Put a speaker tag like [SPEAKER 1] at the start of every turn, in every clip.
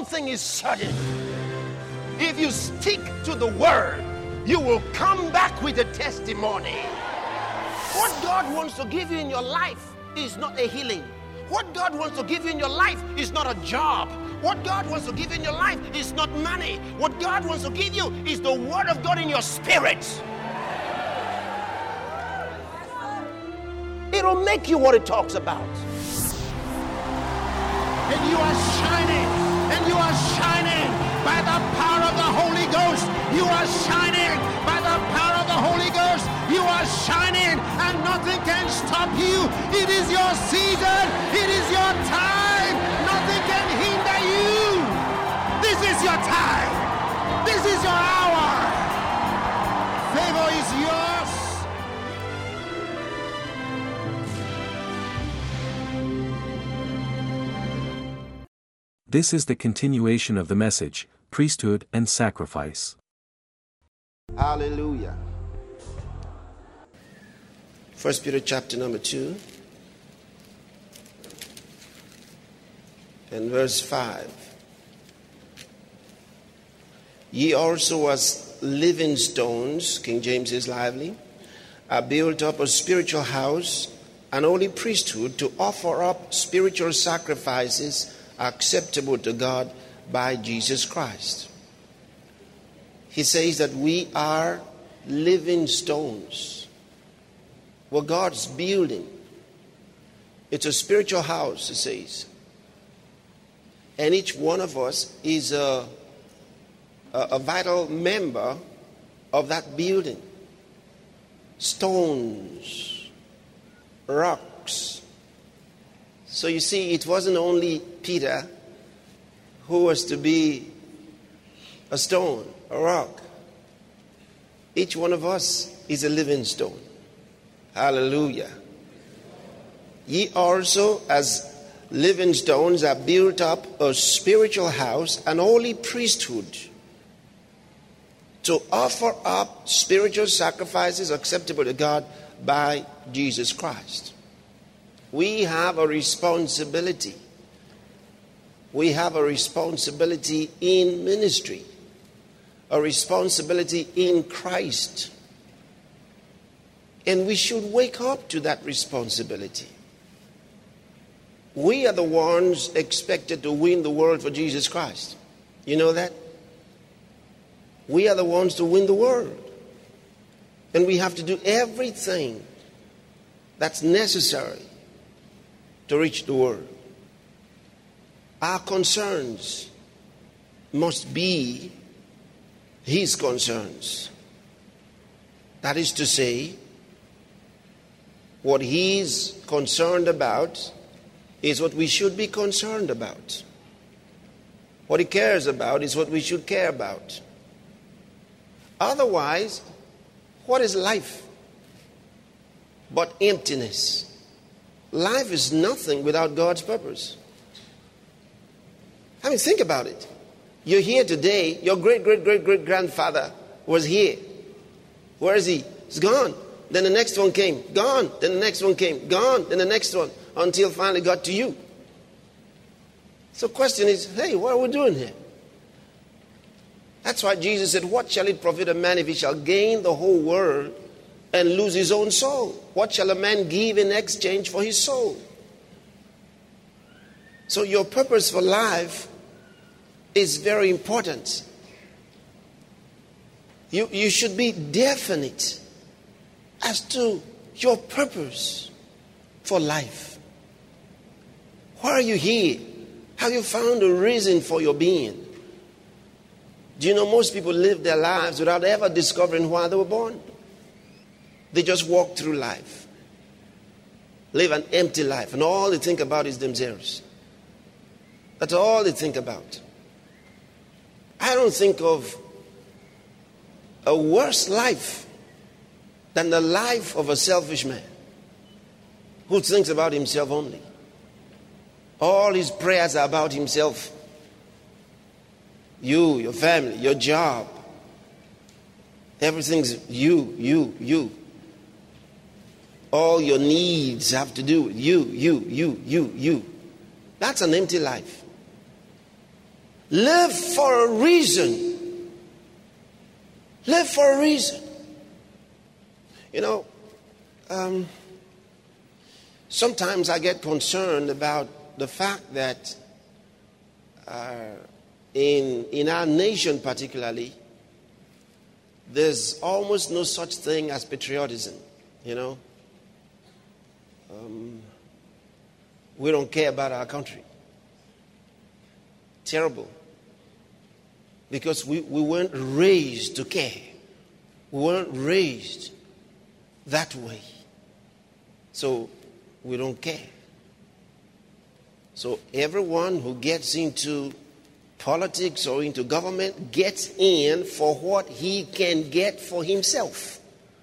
[SPEAKER 1] thing is certain. If you stick to the word, you will come back with a testimony. What God wants to give you in your life is not a healing. What God wants to give you in your life is not a job. What God wants to give you in your life is not money. What God wants to give you is the word of God in your spirit. It'll make you what it talks about. And you are shining. And you are shining by the power of the Holy Ghost. You are shining by the power of the Holy Ghost. You are shining and nothing can stop you. It is your season. It is your time. Nothing can hinder you. This is your time. This is your hour. Favor is yours.
[SPEAKER 2] This is the continuation of the message, Priesthood and Sacrifice.
[SPEAKER 1] Hallelujah. 1 Peter chapter number 2 and verse 5. Ye also as living stones, King James is lively, are built up a spiritual house, an holy priesthood, to offer up spiritual sacrifices acceptable to God by Jesus Christ. He says that we are living stones. We're God's building. It's a spiritual house, it says. And each one of us is a vital member of that building. Stones, rocks. So you see, it wasn't only Peter who was to be a stone, a rock. Each one of us is a living stone. Hallelujah. Ye also, as living stones, are built up a spiritual house, an holy priesthood, to offer up spiritual sacrifices acceptable to God by Jesus Christ. We have a responsibility. We have a responsibility in ministry, a responsibility in Christ. And we should wake up to that responsibility. We are the ones expected to win the world for Jesus Christ. You know that? We are the ones to win the world. And we have to do everything that's necessary to reach the world. Our concerns must be His concerns. That is to say, what He's concerned about is what we should be concerned about. What He cares about is what we should care about. Otherwise, what is life but emptiness? Life is nothing without God's purpose. I mean, think about it. You're here today. Your great-great-great-great-grandfather was here. Where is he? He's gone. Then the next one came. Gone. Then the next one came. Gone. Then the next one. Until finally got to you. So the question is, hey, what are we doing here? That's why Jesus said, what shall it profit a man if he shall gain the whole world and lose his own soul? What shall a man give in exchange for his soul? So your purpose for life is very important. You should be definite as to your purpose for life. Why are you here? Have you found a reason for your being? Do you know most people live their lives without ever discovering why they were born? They just walk through life, live an empty life, and all they think about is themselves. That's all they think about. I don't think of a worse life than the life of a selfish man who thinks about himself only. All his prayers are about himself. You, your family, your job. Everything's you. All your needs have to do with you. That's an empty life. Live for a reason. Live for a reason. You know, sometimes I get concerned about the fact that in our nation particularly, there's almost no such thing as patriotism, you know. We don't care about our country. Terrible. Because we weren't raised to care. We weren't raised that way. So we don't care. So everyone who gets into politics or into government gets in for what he can get for himself.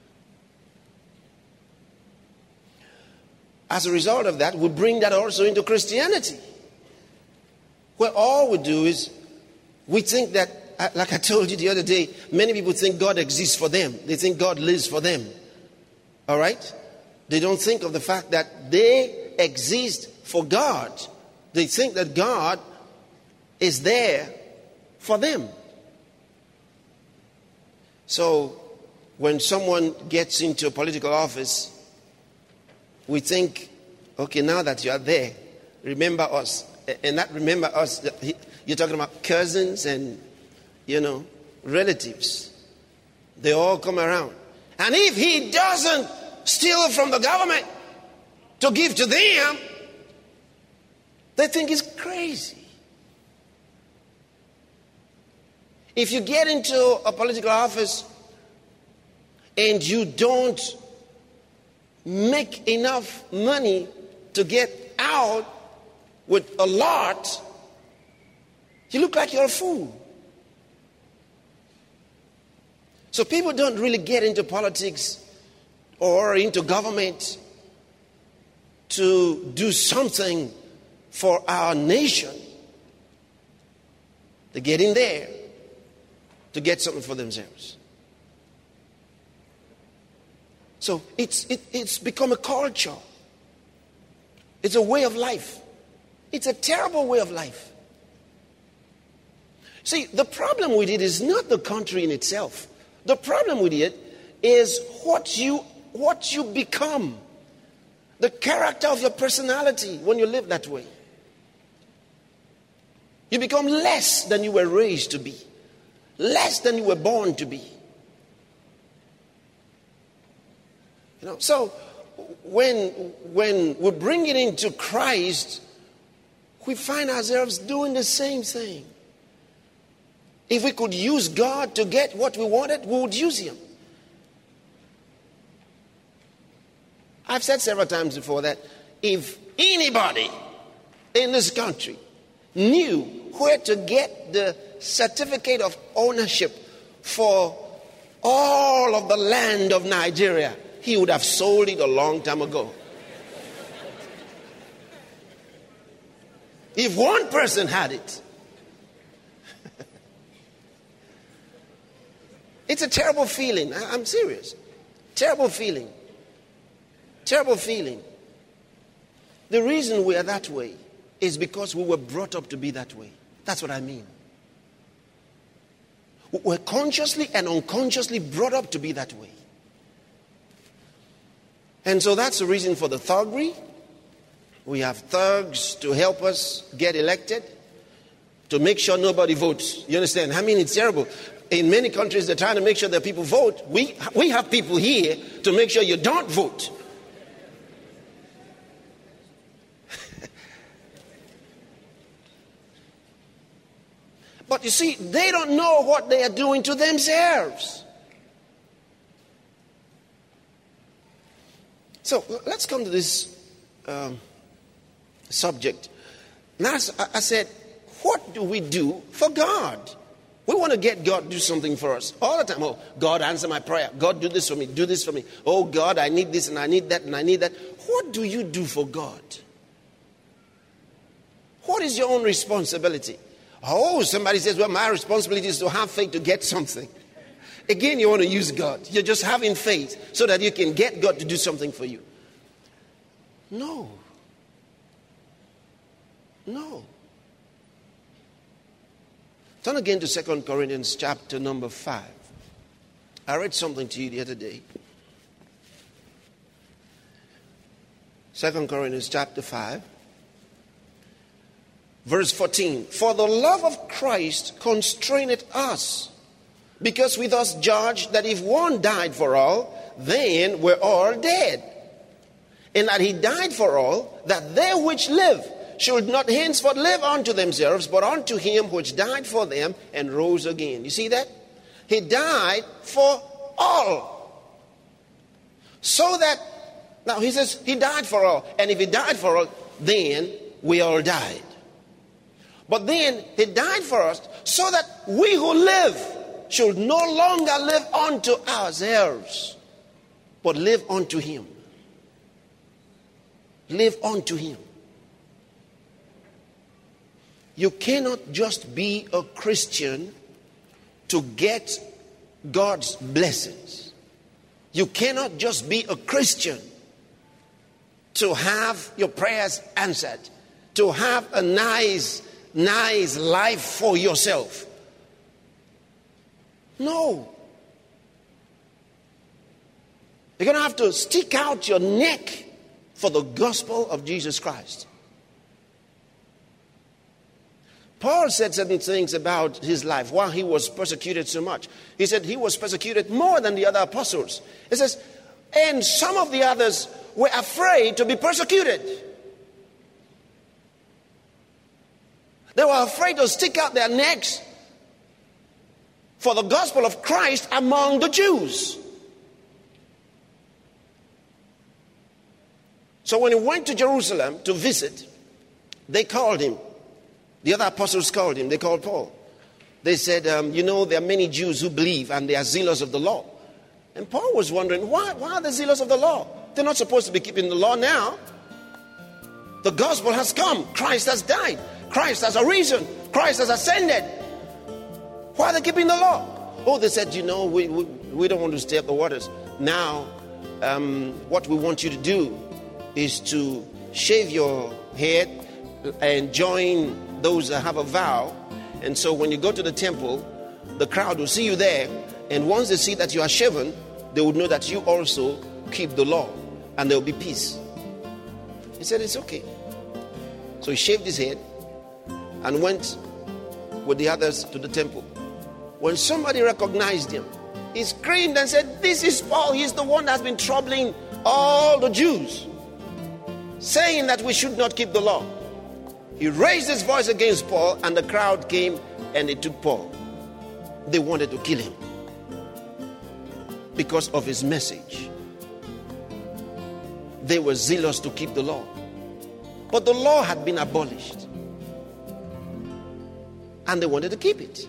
[SPEAKER 1] As a result of that, we bring that also into Christianity, where all we do is we think that, like I told you the other day, many people think God exists for them. They think God lives for them. All right? They don't think of the fact that they exist for God. They think that God is there for them. So when someone gets into a political office, we think, okay, now that you are there, remember us. And not remember us, you're talking about cousins and, you know, relatives. They all come around. And if he doesn't steal from the government to give to them, they think he's crazy. If you get into a political office and you don't make enough money to get out with a lot, you look like you're a fool. So people don't really get into politics or into government to do something for our nation. They get in there to get something for themselves. So it's become a culture. It's a way of life. It's a terrible way of life. See, the problem with it is not the country in itself. The problem with it is what you become. The character of your personality when you live that way. You become less than you were raised to be. Less than you were born to be. You know, so when we bring it into Christ, we find ourselves doing the same thing. If we could use God to get what we wanted, we would use Him. I've said several times before that if anybody in this country knew where to get the certificate of ownership for all of the land of Nigeria, he would have sold it a long time ago. If one person had it. It's a terrible feeling. I'm serious. Terrible feeling. Terrible feeling. The reason we are that way is because we were brought up to be that way. That's what I mean. We're consciously and unconsciously brought up to be that way. And so that's the reason for the thuggery. We have thugs to help us get elected, to make sure nobody votes. You understand? I mean, it's terrible. In many countries, they're trying to make sure that people vote. We have people here to make sure you don't vote. But you see, they don't know what they are doing to themselves. So let's come to this subject. Now, I said, what do we do for God? We want to get God to do something for us all the time. Oh, God, answer my prayer. God, do this for me. Do this for me. Oh, God, I need this and I need that and I need that. What do you do for God? What is your own responsibility? Oh, somebody says, well, my responsibility is to have faith to get something. Again, you want to use God. You're just having faith so that you can get God to do something for you. No. No. Turn again to 2 Corinthians chapter number 5. I read something to you the other day. 2 Corinthians chapter 5, verse 14. For the love of Christ constraineth us, because we thus judge that if one died for all, then we're all dead. And that he died for all, that they which live should not henceforth live unto themselves, but unto him which died for them and rose again. You see that? He died for all. So that, now he says he died for all. And if he died for all, then we all died. But then he died for us so that we who live should no longer live unto ourselves, but live unto him. Live unto him. You cannot just be a Christian to get God's blessings. You cannot just be a Christian to have your prayers answered, to have a nice life for yourself. No. You're going to have to stick out your neck for the gospel of Jesus Christ. Paul said certain things about his life, why he was persecuted so much. He said he was persecuted more than the other apostles. He says, and some of the others were afraid to be persecuted. They were afraid to stick out their necks for the gospel of Christ among the Jews. So when he went to Jerusalem to visit, they called him. The other apostles called him. They called Paul. They said, there are many Jews who believe and they are zealous of the law. And Paul was wondering, why are they zealous of the law? They're not supposed to be keeping the law now. The gospel has come. Christ has died. Christ has arisen. Christ has ascended. Why are they keeping the law? Oh, they said, we don't want to stir up the waters. Now, what we want you to do is to shave your head and join those that have a vow. And so when you go to the temple, the crowd will see you there. And once they see that you are shaven, they would know that you also keep the law. And there will be peace. He said, it's okay. So he shaved his head and went with the others to the temple. When somebody recognized him, he screamed and said, this is Paul. He's the one that's been troubling all the Jews, saying that we should not keep the law. He raised his voice against Paul, and the crowd came and they took Paul. They wanted to kill him because of his message. They were zealous to keep the law. But the law had been abolished, and they wanted to keep it.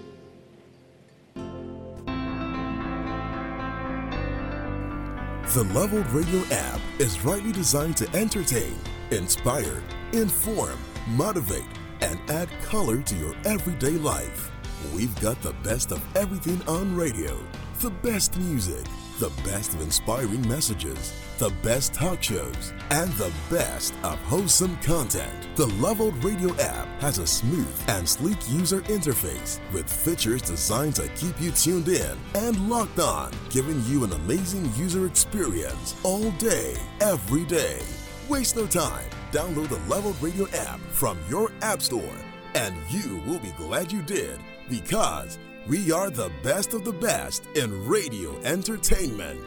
[SPEAKER 3] The Leveled Radio app is rightly designed to entertain, inspire, inform, motivate, and add color to your everyday life. We've got the best of everything on radio, the best music, the best of inspiring messages, the best talk shows, and the best of wholesome content. The Leveled Radio app has a smooth and sleek user interface with features designed to keep you tuned in and locked on, giving you an amazing user experience all day, every day. Waste no time. Download the Leveled Radio app from your app store, and you will be glad you did, because we are the best of the best in radio entertainment.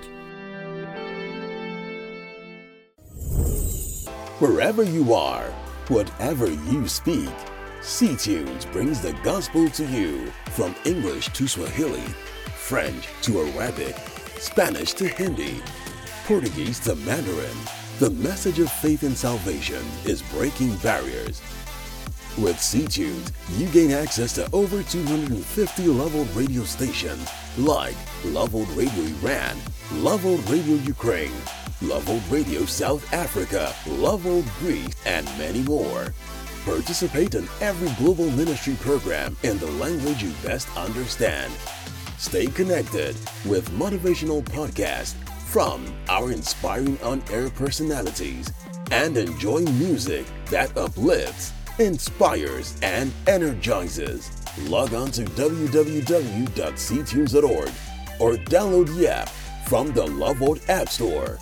[SPEAKER 3] Wherever you are, whatever you speak, C-Tunes brings the gospel to you. From English to Swahili, French to Arabic, Spanish to Hindi, Portuguese to Mandarin, the message of faith and salvation is breaking barriers. With C-Tunes, you gain access to over 250 Leveled Radio stations like Leveled Radio Iran, Leveled Radio Ukraine, Leveled Radio South Africa, Leveled Greece, and many more. Participate in every global ministry program in the language you best understand. Stay connected with motivational podcasts from our inspiring on-air personalities, and enjoy music that uplifts, inspires, and energizes. Log on to www.ctunes.org or download the app from the Love World App Store.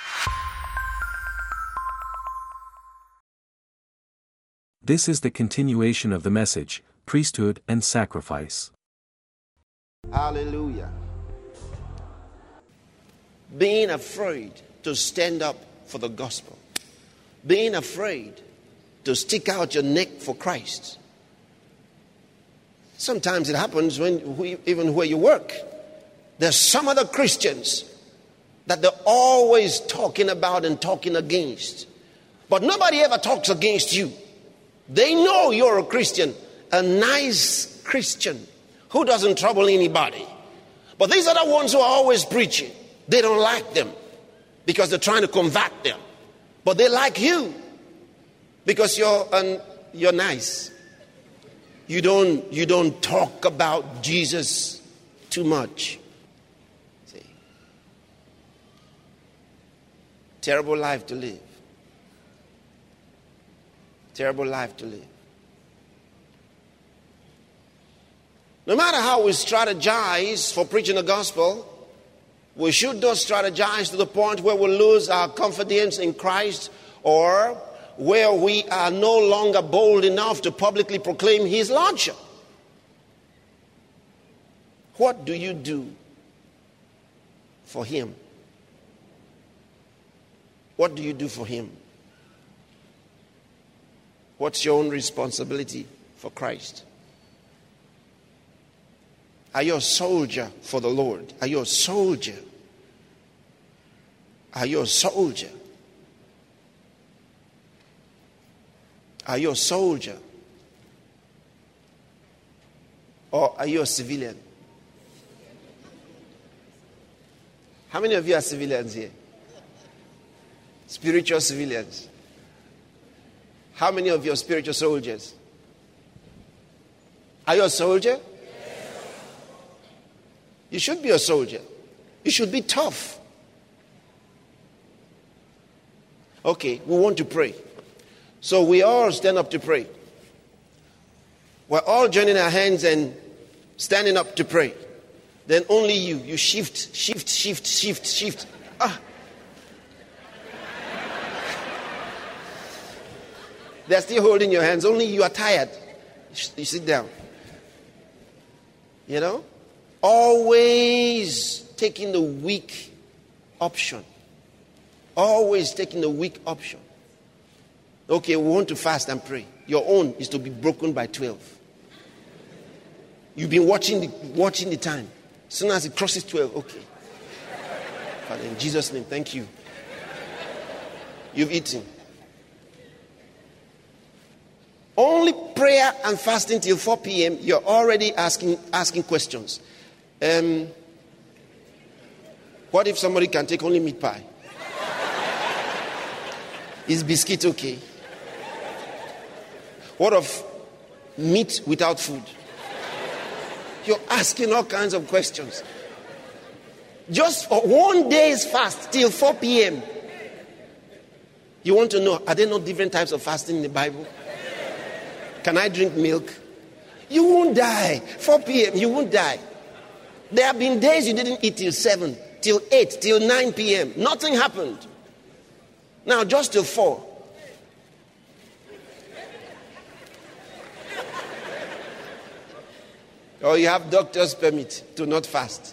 [SPEAKER 2] This is the continuation of the message, Priesthood and Sacrifice.
[SPEAKER 1] Hallelujah. Being afraid to stand up for the gospel. Being afraid to stick out your neck for Christ. Sometimes it happens even where you work. There's some other Christians that they're always talking about and talking against. But nobody ever talks against you. They know you're a Christian, a nice Christian who doesn't trouble anybody. But these are the ones who are always preaching. They don't like them because they're trying to combat them. But they like you because you're nice. You don't talk about Jesus too much. See? Terrible life to live. Terrible life to live. No matter how we strategize for preaching the gospel, we should not strategize to the point where we lose our confidence in Christ, or where we are no longer bold enough to publicly proclaim His Lordship. What do you do for Him? What do you do for Him? What's your own responsibility for Christ? Are you a soldier for the Lord? Are you a soldier? Are you a soldier? Are you a soldier? Or are you a civilian? How many of you are civilians here? Spiritual civilians. How many of you are spiritual soldiers? Are you a soldier? You should be a soldier. You should be tough. Okay, we want to pray. So we all stand up to pray. We're all joining our hands and standing up to pray. Then only you shift. They're still holding your hands. Only you are tired. You sit down. You know? Always taking the weak option. Always taking the weak option. Okay, we want to fast and pray. Your own is to be broken by 12. You've been watching the time. As soon as it crosses 12, okay. Father, in Jesus' name, thank you. You've eaten. Only prayer and fasting till 4 p.m., you're already asking questions. What if somebody can take only meat pie? Is biscuit okay? What of meat without food? You're asking all kinds of questions. Just for 1 day's fast till 4 p.m. You want to know, are there no different types of fasting in the Bible? Can I drink milk? You won't die. 4 p.m., you won't die. There have been days you didn't eat till 7, till 8, till 9 p.m. Nothing happened. Now just till 4. Or you have doctor's permit to not fast.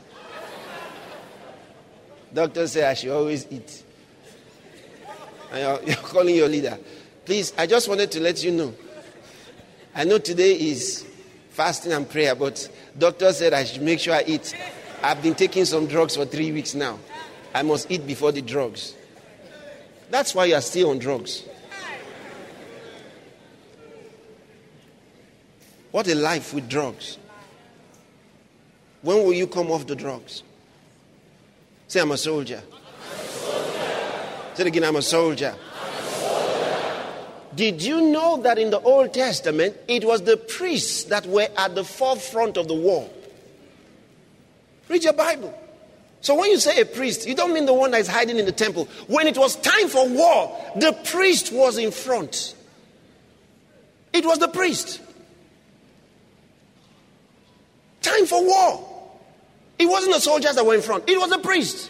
[SPEAKER 1] Doctors say I should always eat. And you're calling your leader. Please, I just wanted to let you know. I know today is fasting and prayer, but doctor said I should make sure I eat. I've been taking some drugs for 3 weeks now. I must eat before the drugs. That's why you are still on drugs. What a life with drugs. When will you come off the drugs? Say, I'm a soldier. Say it again, I'm a soldier. Did you know that in the Old Testament, it was the priests that were at the forefront of the war? Read your Bible. So when you say a priest, you don't mean the one that is hiding in the temple. When it was time for war, the priest was in front. It was the priest. went for war. It wasn't the soldiers that were in front. It was the priests.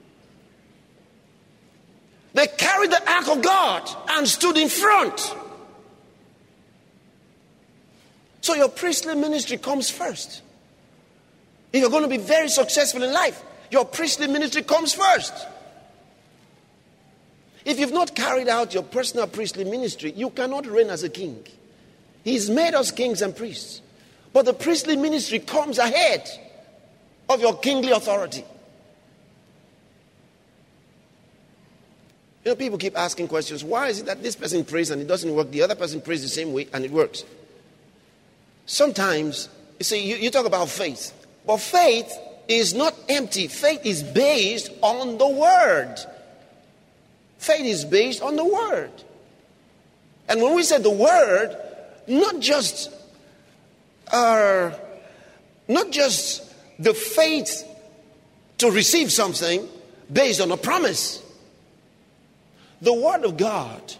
[SPEAKER 1] They carried the ark of God and stood in front. So your priestly ministry comes first. If you're going to be very successful in life, your priestly ministry comes first. If you've not carried out your personal priestly ministry, you cannot reign as a king. He's made us kings and priests. But the priestly ministry comes ahead of your kingly authority. You know, people keep asking questions. Why is it that this person prays and it doesn't work? The other person prays the same way and it works. Sometimes, you see, you talk about faith. But faith is not empty. Faith is based on the Word. Faith is based on the Word. And when we say the Word, not just the faith to receive something based on a promise. The Word of God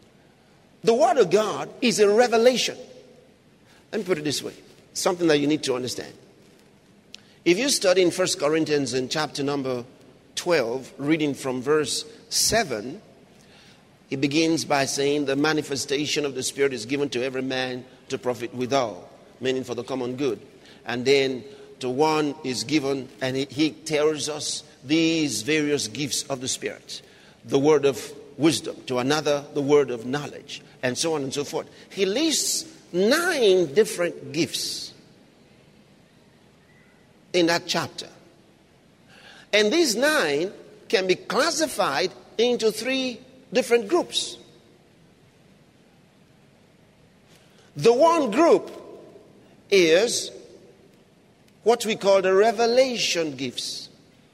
[SPEAKER 1] is a revelation. Let me put it this way, something that you need to understand. If you study in 1 Corinthians in chapter number 12, reading from verse 7, it begins by saying the manifestation of the Spirit is given to every man to profit withal, meaning for the common good. And then to one is given, and he tells us these various gifts of the Spirit. The word of wisdom, to another the word of knowledge, and so on and so forth. He lists 9 different gifts in that chapter. And these 9 can be classified into 3 different groups. The one group is what we call the revelation gifts.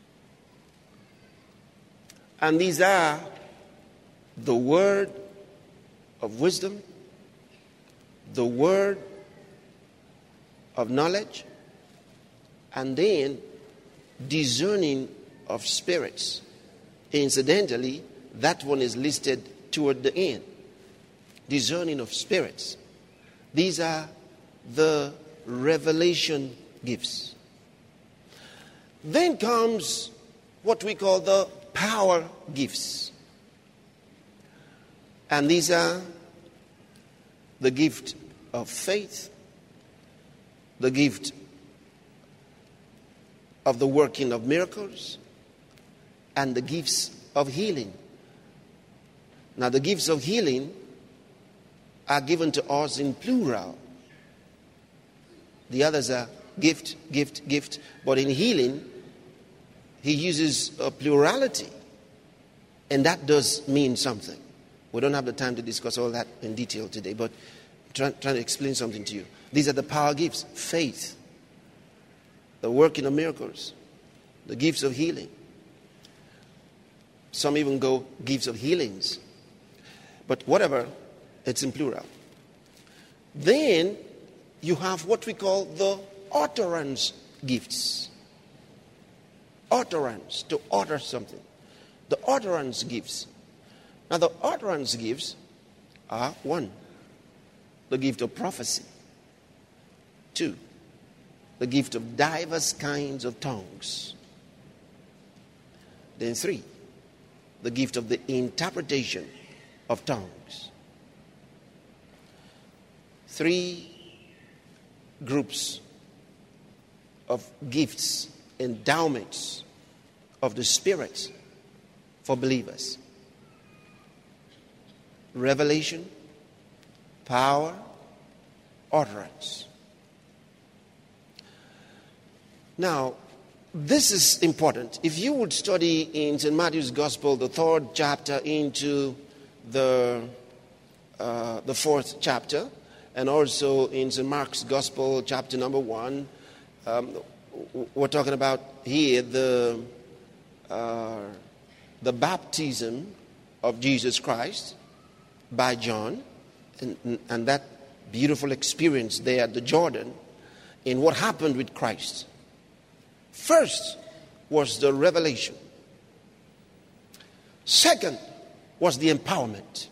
[SPEAKER 1] And these are the word of wisdom, the word of knowledge, and then discerning of spirits. Incidentally, that one is listed toward the end. Discerning of spirits. These are the revelation gifts. Then comes what we call the power gifts. And these are the gift of faith, the gift of the working of miracles, and the gifts of healing. Now, the gifts of healing are given to us in plural. The others are gift, gift, gift. But in healing, he uses a plurality. And that does mean something. We don't have the time to discuss all that in detail today, but I'm trying to explain something to you. These are the power gifts: faith, the working of miracles, the gifts of healing. Some even go gifts of healings. But whatever, it's in plural. Then you have what we call the utterance gifts. Utterance, to utter something. The utterance gifts. Now, the utterance gifts are: 1, the gift of prophecy; 2, the gift of diverse kinds of tongues; then 3, the gift of the interpretation of tongues. 3 groups of gifts, endowments of the Spirit for believers: revelation, power, utterance. Now, this is important. If you would study in St. Matthew's Gospel, the 3rd chapter into the 4th chapter, and also in St. Mark's Gospel, chapter number 1, we're talking about here the baptism of Jesus Christ by John, and that beautiful experience there at the Jordan in what happened with Christ. First was the revelation. Second was the empowerment.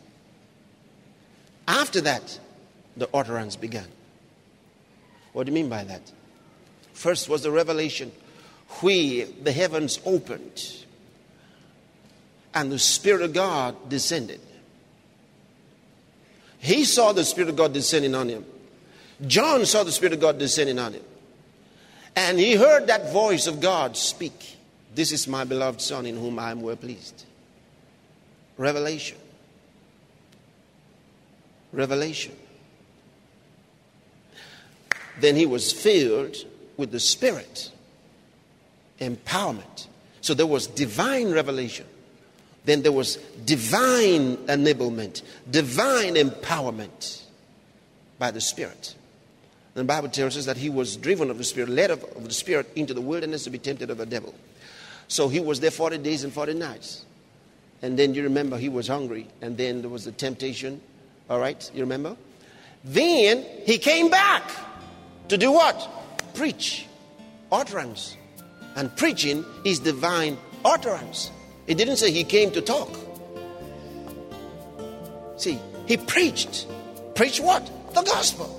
[SPEAKER 1] After that, the utterance began. What do you mean by that? First was the revelation where the heavens opened and the Spirit of God descended. He saw the Spirit of God descending on him. John saw the Spirit of God descending on him. And he heard that voice of God speak. This is my beloved Son in whom I am well pleased. Revelation. Revelation. Then he was filled with the Spirit. Empowerment. So there was divine revelation. Then there was divine enablement, divine empowerment by the Spirit. And the Bible tells us that he was driven of the Spirit, led of the Spirit into the wilderness to be tempted of the devil. So he was there 40 days and 40 nights. And then you remember he was hungry. And then there was the temptation. All right, you remember? Then he came back to do what? Preach. Utterance. And preaching is divine utterance. It didn't say he came to talk. See, he preached. Preached what? The gospel.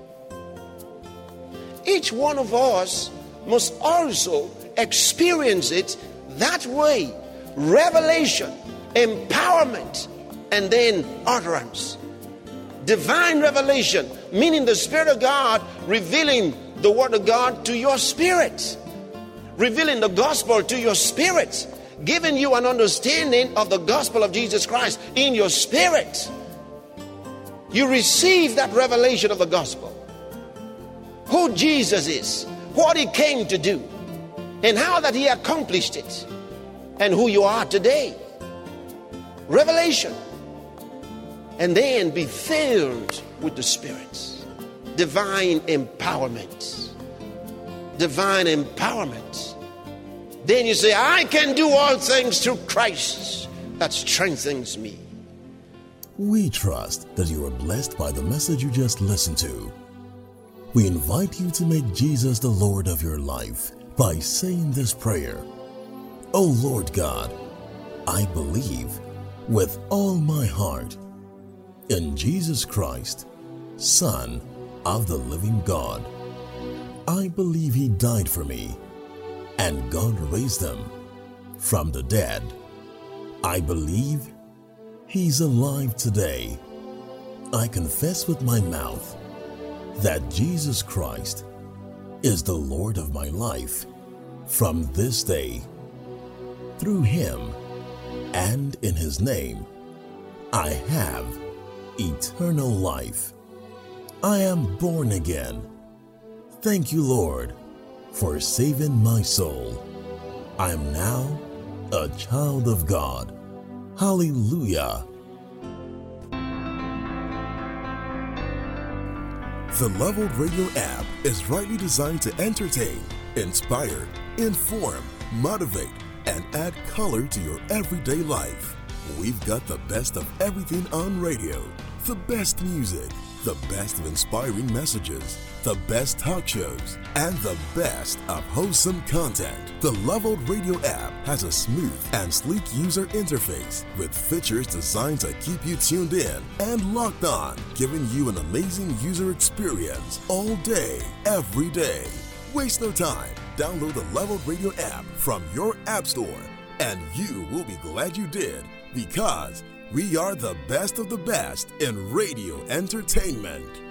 [SPEAKER 1] Each one of us must also experience it that way. Revelation, empowerment, and then utterance. Divine revelation, meaning the Spirit of God revealing the Word of God to your spirit. Revealing the gospel to your spirit. Giving you an understanding of the gospel of Jesus Christ in your spirit. You receive that revelation of the gospel. Who Jesus is, what he came to do, and how that he accomplished it, and who you are today. Revelation. And then be filled with the Spirit. Divine empowerment. Divine empowerment. Then you say, I can do all things through Christ that strengthens me.
[SPEAKER 3] We trust that you are blessed by the message you just listened to. We invite you to make Jesus the Lord of your life by saying this prayer. O Lord God, I believe with all my heart in Jesus Christ, Son of the living God. I believe he died for me, and God raised him from the dead. I believe he's alive today. I confess with my mouth that Jesus Christ is the Lord of my life from this day. Through him and in his name, I have eternal life. I am born again. Thank you, Lord, for saving my soul. I am now a child of God. Hallelujah. The Leveled Radio app is rightly designed to entertain, inspire, inform, motivate, and add color to your everyday life. We've got the best of everything on radio, the best music, the best of inspiring messages, the best talk shows, and the best of wholesome content. The Leveled Radio app has a smooth and sleek user interface with features designed to keep you tuned in and locked on, giving you an amazing user experience all day, every day. Waste no time. Download the Leveled Radio app from your app store, and you will be glad you did, because we are the best of the best in radio entertainment.